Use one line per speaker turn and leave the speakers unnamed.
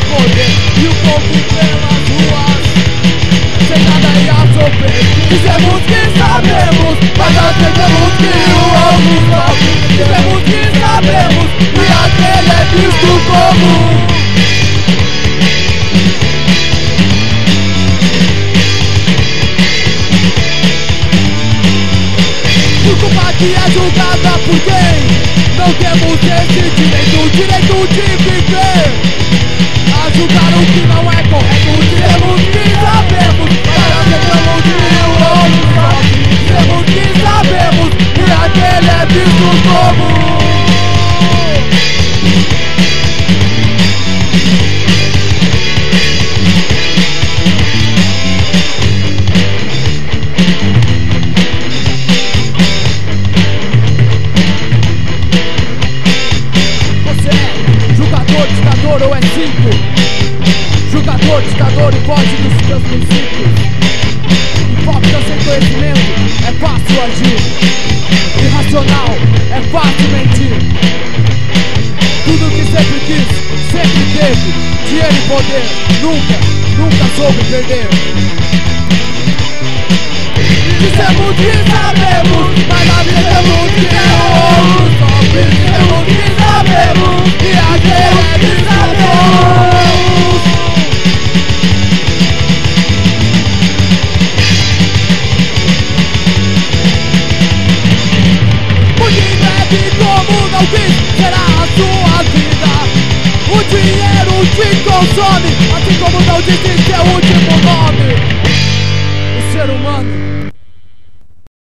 poder e o povo pelas ruas, sem nada ia sofrer. Dizemos que sabemos, mas acreditamos que o alvo sofre. Dizemos que sabemos, e aquele é visto como culpa que é julgada por quem não temos esse direito, o direito de viver, a julgar o que não é correto. Dizemos que sabemos, mas acreditamos que o outro sofre. Dizemos que sabemos, e aquele é visto como ditador ou é cinco? Julgador, ditador e vote dos seus princípios. Hipócrita sem conhecimento, é fácil agir. Irracional, é fácil mentir. Tudo que sempre quis, sempre teve. Dinheiro e poder, nunca soube perder. Dizemos que sabemos, mas acreditamos que é o outro sofre. Dizemos que sabemos, e aquele é que sabemos. Muito em breve, como não quis, será a sua vida. O dinheiro te consome, assim como não disse seu último